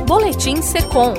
Boletim Secom.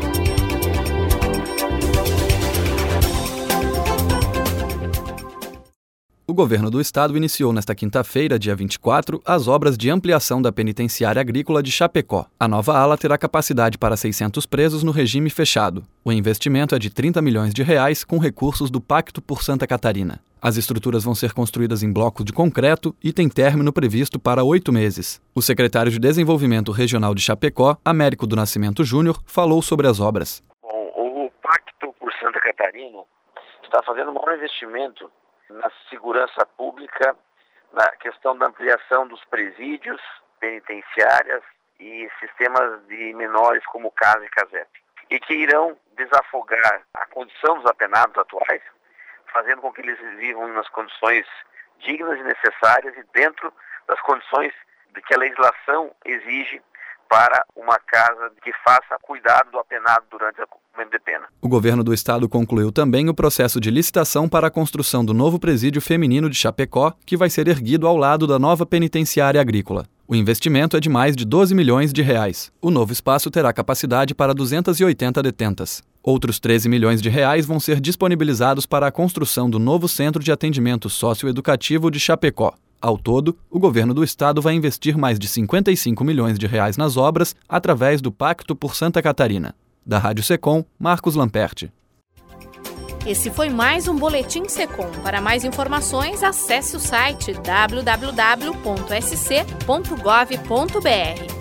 O governo do estado iniciou nesta quinta-feira, dia 24, as obras de ampliação da penitenciária agrícola de Chapecó. A nova ala terá capacidade para 600 presos no regime fechado. O investimento é de R$30 milhões com recursos do Pacto por Santa Catarina. As estruturas vão ser construídas em blocos de concreto e tem término previsto para 8 meses. O secretário de Desenvolvimento Regional de Chapecó, Américo do Nascimento Júnior, falou sobre as obras. O Pacto por Santa Catarina está fazendo um maior investimento na segurança pública, na questão da ampliação dos presídios, penitenciárias e sistemas de menores como CAS e CASEP, e que irão desafogar a condição dos apenados atuais, fazendo com que eles vivam nas condições dignas e necessárias e dentro das condições de que a legislação exige para uma casa que faça cuidado do apenado durante o cumprimento de pena. O governo do estado concluiu também o processo de licitação para a construção do novo presídio feminino de Chapecó, que vai ser erguido ao lado da nova penitenciária agrícola. O investimento é de mais de R$12 milhões. O novo espaço terá capacidade para 280 detentas. Outros R$13 milhões vão ser disponibilizados para a construção do novo Centro de Atendimento Socioeducativo de Chapecó. Ao todo, o governo do estado vai investir mais de R$55 milhões nas obras através do Pacto por Santa Catarina. Da Rádio Secom, Marcos Lamperti. Esse foi mais um Boletim Secom. Para mais informações, acesse o site www.sc.gov.br.